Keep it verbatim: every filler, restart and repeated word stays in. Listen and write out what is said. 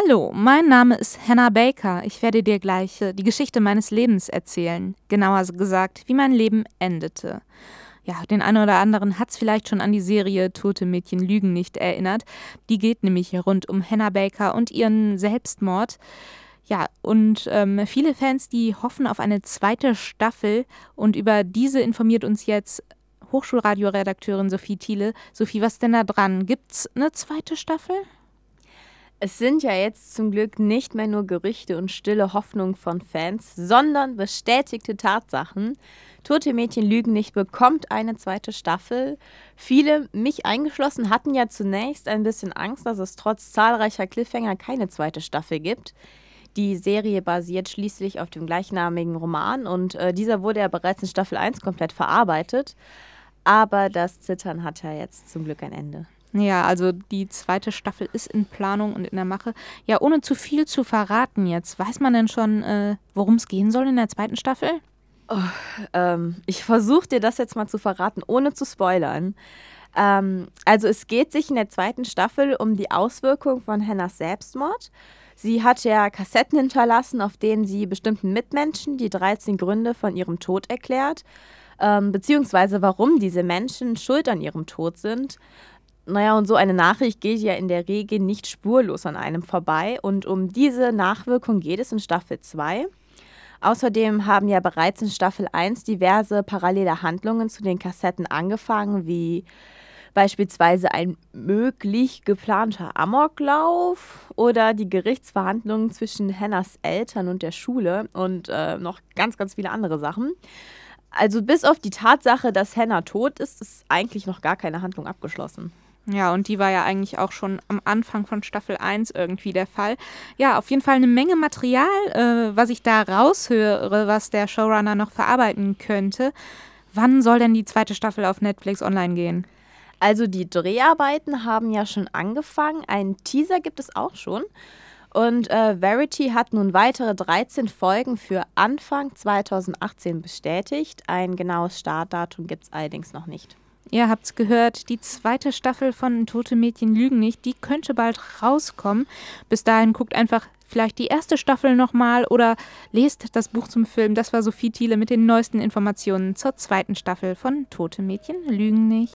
Hallo, mein Name ist Hannah Baker. Ich werde dir gleich äh, die Geschichte meines Lebens erzählen. Genauer gesagt, wie mein Leben endete. Ja, den einen oder anderen hat es vielleicht schon an die Serie Tote Mädchen lügen nicht erinnert. Die geht nämlich rund um Hannah Baker und ihren Selbstmord. Ja, und ähm, viele Fans, die hoffen auf eine zweite Staffel. Und über diese informiert uns jetzt Hochschulradioredakteurin Sophie Thiele. Sophie, was ist denn da dran? Gibt's eine zweite Staffel? Es sind ja jetzt zum Glück nicht mehr nur Gerüchte und stille Hoffnung von Fans, sondern bestätigte Tatsachen. Tote Mädchen lügen nicht bekommt eine zweite Staffel. Viele, mich eingeschlossen, hatten ja zunächst ein bisschen Angst, dass es trotz zahlreicher Cliffhanger keine zweite Staffel gibt. Die Serie basiert schließlich auf dem gleichnamigen Roman und äh, dieser wurde ja bereits in Staffel eins komplett verarbeitet. Aber das Zittern hat ja jetzt zum Glück ein Ende. Ja, also die zweite Staffel ist in Planung und in der Mache. Ja, ohne zu viel zu verraten jetzt, weiß man denn schon, äh, worum es gehen soll in der zweiten Staffel? Oh, ähm, ich versuche dir das jetzt mal zu verraten, ohne zu spoilern. Ähm, also es geht sich in der zweiten Staffel um die Auswirkung von Hannahs Selbstmord. Sie hat ja Kassetten hinterlassen, auf denen sie bestimmten Mitmenschen die dreizehn Gründe von ihrem Tod erklärt, ähm, beziehungsweise warum diese Menschen schuld an ihrem Tod sind. Naja, und so eine Nachricht geht ja in der Regel nicht spurlos an einem vorbei. Und um diese Nachwirkung geht es in Staffel zwei. Außerdem haben ja bereits in Staffel eins diverse parallele Handlungen zu den Kassetten angefangen, wie beispielsweise ein möglich geplanter Amoklauf oder die Gerichtsverhandlungen zwischen Hannahs Eltern und der Schule und äh, noch ganz, ganz viele andere Sachen. Also bis auf die Tatsache, dass Hannah tot ist, ist eigentlich noch gar keine Handlung abgeschlossen. Ja, und die war ja eigentlich auch schon am Anfang von Staffel eins irgendwie der Fall. Ja, auf jeden Fall eine Menge Material, äh, was ich da raushöre, was der Showrunner noch verarbeiten könnte. Wann soll denn die zweite Staffel auf Netflix online gehen? Also die Dreharbeiten haben ja schon angefangen. Einen Teaser gibt es auch schon. Und äh, Verity hat nun weitere dreizehn Folgen für Anfang zweitausendachtzehn bestätigt. Ein genaues Startdatum gibt es allerdings noch nicht. Ihr habt's gehört, die zweite Staffel von Tote Mädchen lügen nicht, die könnte bald rauskommen. Bis dahin guckt einfach vielleicht die erste Staffel nochmal oder lest das Buch zum Film. Das war Sophie Thiele mit den neuesten Informationen zur zweiten Staffel von Tote Mädchen lügen nicht.